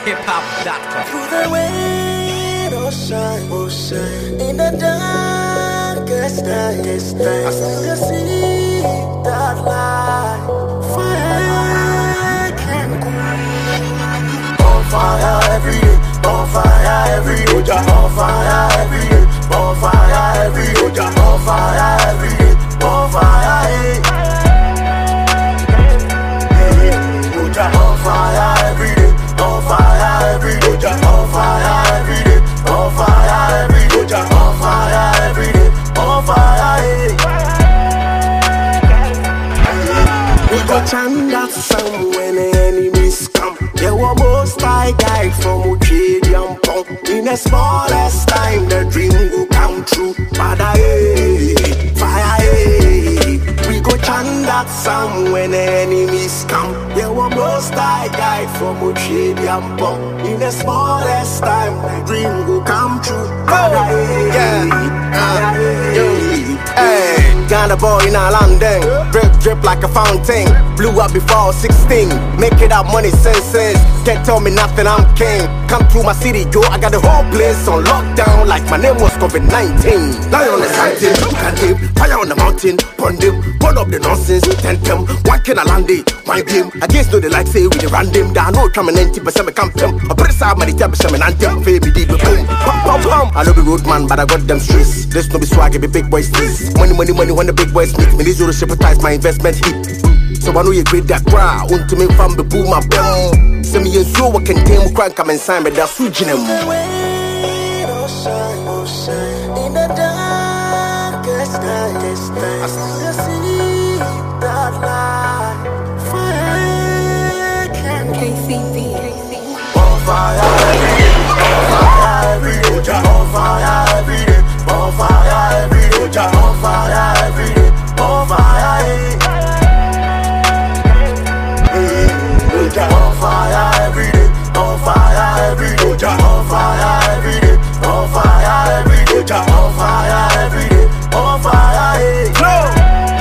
hiphop.com. Through the rain or shine, in the darkest night, I still see that light. Fire can cool. On fire every day, on fire every day, on fire every day, on fire every day, on fire every day, on fire. On fire every day, on fire every day, on fire every day, on fire every day, on fire every day, on fire. We got chant that song when the enemies come. There were most I died from Uchedi and Pong. In the smallest time, the dream will come true. Father, fire, we go chant that song when the enemies come. There were most I died from Uchedi and Pong. In the smallest time, the dream will come true. Father, hey, Ghana boy in a London, drip like a fountain. Blew up before 16, make it up money senses. Can't tell me nothing, I'm king. Come through my city, yo, I got the whole place on lockdown like my name was COVID-19. Lion on the sighting, can't live, fire on the mountain. Burn them, burn up the nonsense, tent them. One can I land it, one game. Against no they like say we the random. Down no coming 90% me camp them. I put aside my table, some and anthem. Baby, deep, boom, pum, pum, pum. I love the road man, but I got them streets. This no be swag, be big boys this. Money, money, money when the big boys meet me. These will shepherdize my investment heat. So I know you great that crowd. Want to make fun be boom my bell. Send me a show what can tame crank come and sign me that's switching them. In the darkest night, I still see that light. Fire can KCB. on fire every day, on fire every day, on fire every day, on fire every day, on fire every day. On fire every day, on fire every day, on fire every day, on fire every day, on fire every day, on fire.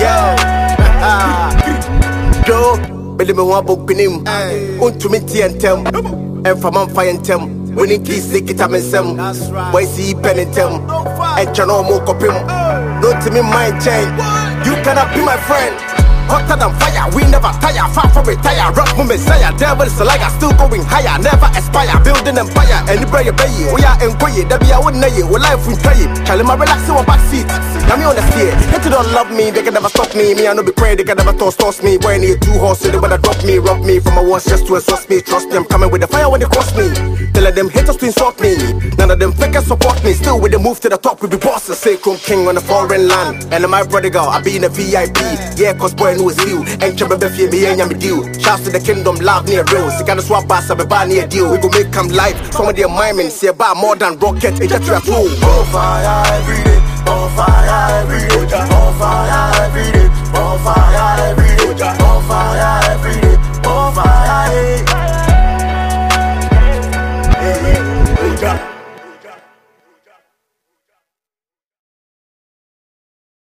Yo, believe me, one book in him. Want to meet you and tell. And from on fire and tell. When it keeps sick, it happens. Why see pen and tell. And you know more copy. Don't to me mind change. You cannot be my friend. Hotter than fire, we never tire. Far from retire, rock from Messiah. Devil is a liar, still going higher. Never aspire, building empire. Anybody pay you, we are enjoying. That be our way, we life we try it. Charlie, my relax in my backseat. Now me on the steer. If you don't love me, they can never stop me. Me, I know be crazy, they can never toss me. Boy, I need two horses, they wanna drop me, rob me. From my once just to exhaust me. Trust me, I'm coming with the fire when they cross me. Telling them haters to insult me. None of them fakers support me. Still with the move to the top, we be bosses. Sacrum king on a foreign land. And my brother girl, I be in a VIP. Yeah, cause boy, I know it's you. And Chamba Befi, me and Yami deal. Shouts to the kingdom, love near real. See, can swap bass, I be buy near deal. We go make come live. Some of their miming, say about more than rocket. It's just a tool. On fire every day, on fire every day, on fire every day, on fire every day.